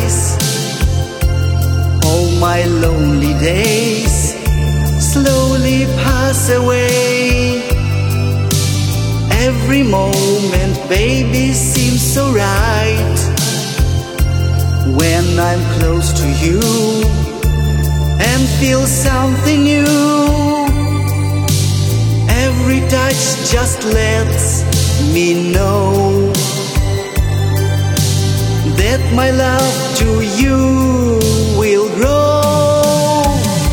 skies. All my lonely days slowly pass away. Every moment, baby, seems so right when I'm close to you and feel something new. Every touch just lets me know that my love to you will grow.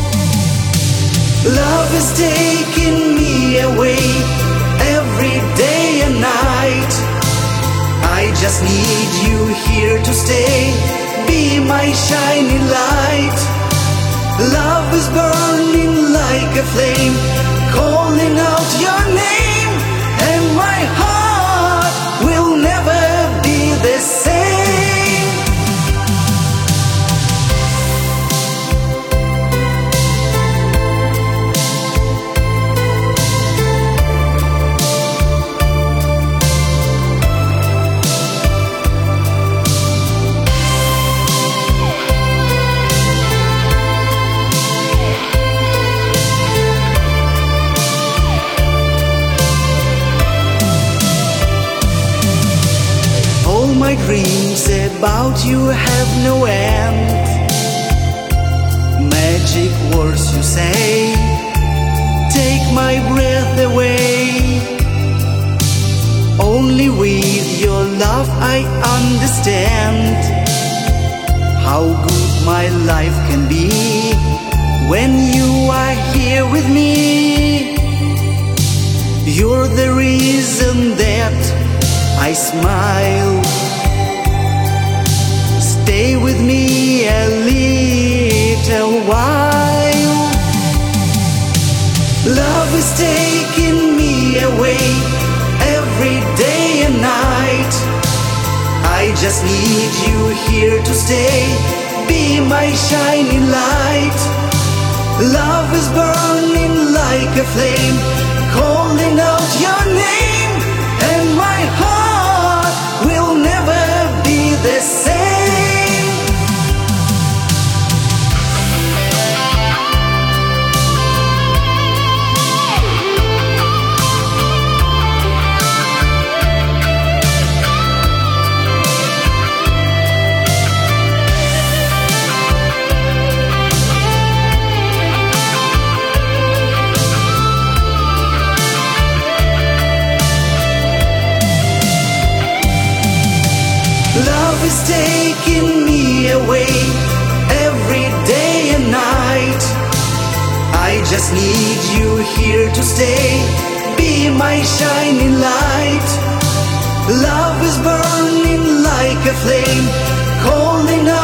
Love is taking me away every day and night. I just need you here to stay, be my shining light. Love is burning like a flame, calling out your name, and my heart will never be the same. My dreams about you have no end. Magic words you say take my breath away. Only with your love I understand how good my life can be when you are here with me. You're the reason that I smile. Stay with me a little while. Love is taking me away every day and night. I just need you here to stay, be my shining light. Love is burning like a flame, calling out your name, and my heart will never be the same. Love is taking me away every day and night. I just need you here to stay, be my shining light. Love is burning like a flame, calling